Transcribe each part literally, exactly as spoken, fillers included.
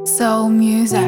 Soul music.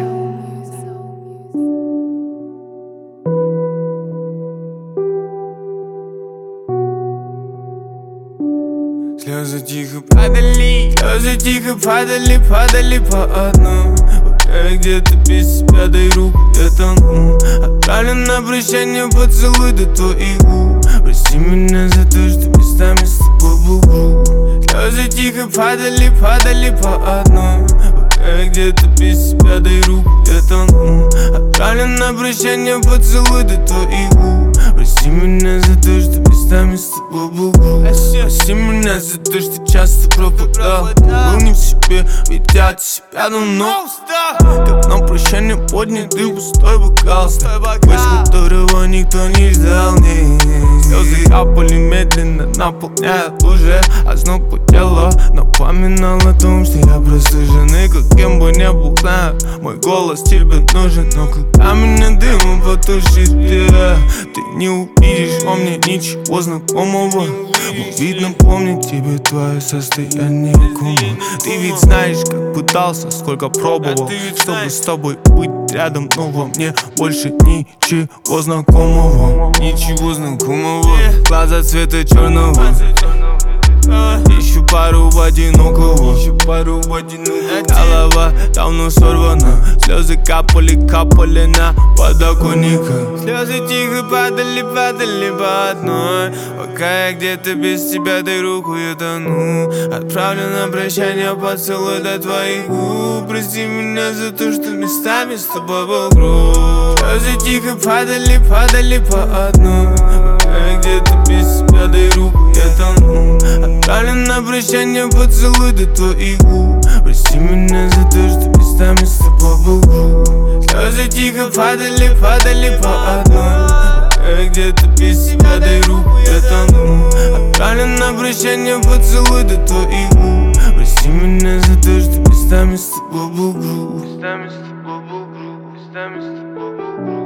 Слезы тихо падали, слезы тихо падали, падали по одной. Пока где-то без себя, дай руку, я тону. Отправлен на прощание поцелуй до твоих губ. Прости меня за то, что местами с тобой был груб. Слезы тихо падали, падали по одной. Пока где-то без себя, дай руку, я тону. Отправлен на прощание поцелуй до твоих губ. Прости меня за то, что местами с тобой был груб. Прости меня за то, что часто пропадал. Был не в себе, ведь я от себя давно устал. Как на прощание поднятый пустой бокал, гость, которого никто не ждал. Слезы капали медленно, наполняя лужи. Озноб по телу напоминал о том, что я просто жены. Каким бы ни был, знаю, мой голос тебе нужен. Но когда меня дымом потушит тебя, ты не увидишь во мне ничего знакомого. Но видно, помнит тебе твое состояние кома. Ты ведь знаешь, как пытался, сколько пробовал, чтобы с тобой быть рядом. Но во мне больше ничего знакомого. Ничего знакомого. Глаза цвета черного. Ищу пару в одинокого. Голова давно сорвана. Слезы капали, капали на подоконниках. Слезы тихо падали, падали по одной. Пока я где-то без тебя, дай руку, я тону. Отправлю на прощание поцелуй до твоих губ. Прости меня за то, что местами с тобой был груб. Слезы тихо падали, падали по одной. Пока я где-то без тебя, дай руку, я тону. Отправлен на прощание поцелуй до твоих губ. Прости меня за то, что местами с тобой был груб. Слезы тихо падали, падали по одной. Пока я где-то без тебя, дай руку, я тону. Отправлен на прощание поцелуй до твоих губ. Прости меня за то, что местами с тобой был груб. Местами с тобой был груб. Местами с тобой был груб.